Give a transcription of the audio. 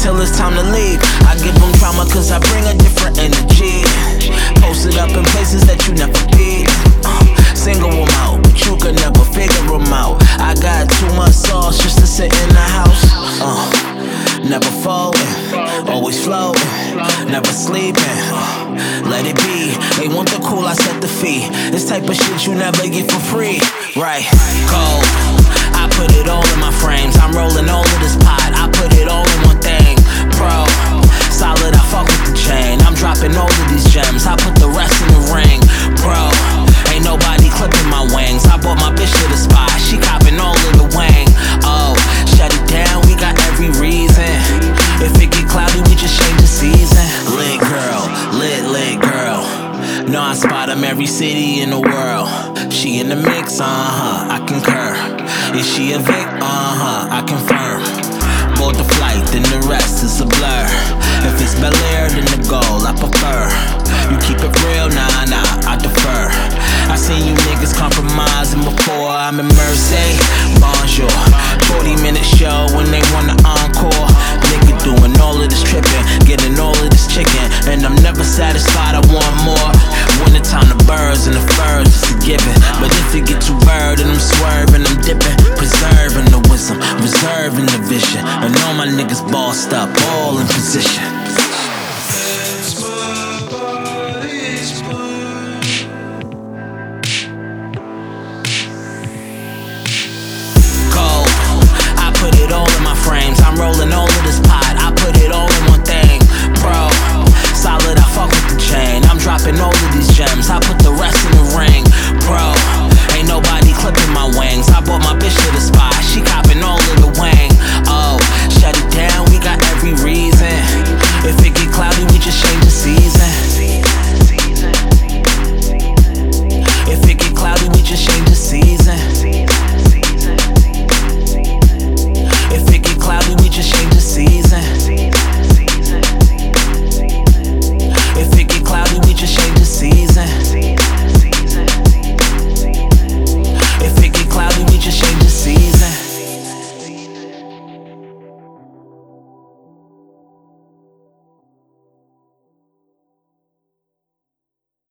till it's time to leave. I give them trauma cause I bring a different energy. Posted up in places that you never be. Single them out, but you could never figure them out. I got too much sauce just to sit in the house. Never folding, always floating, never sleeping. Let it be, they want the cool, I set the fee. This type of shit you never get for free. Right, cold, I put it all in my frames. I'm rolling all of this pot, I put it all in one thing. Pro, solid, I fuck with the chain. I'm dropping all of these gems, I put the rest in the ring. Bro, ain't nobody clipping my wings. I bought my bitch to the spot, she copping all of the wang. Oh, shut it down, we got every reason. If it get cloudy, we just change the season. Lit girl, lit girl. Know I spot 'em every city in the world. She in the mix, I concur. Is she a Vic? I confirm. Board the flight, then the rest is a blur. If it's Bel Air, then the goal I prefer. You keep it real, nah, I defer. I seen you niggas compromising before. I'm in Mercy, bonjour. 40-minute show when they want the encore. Nigga doing all of this tripping, getting all of this chicken, and I'm never satisfied, I want more. Wintertime, the birds and the furs, it's a given. But if it get too bird and I'm swerving, I'm dipping. Preserving the wisdom, reserving the vision. And all my niggas bossed up, all in position.